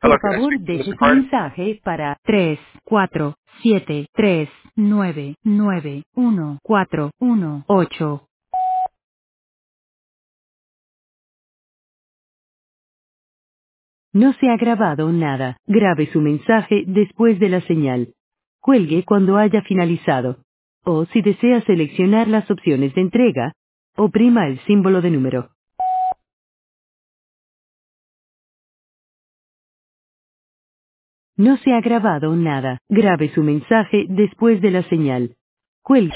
Hello, Por can I favor, speak to deje Mr. su Carter? mensaje para 347-399-1418. No se ha grabado nada. Grabe su mensaje después de la señal. Cuelgue cuando haya finalizado. O si desea seleccionar las opciones de entrega, oprima el símbolo de número. No se ha grabado nada. Grabe su mensaje después de la señal. Cuelgue.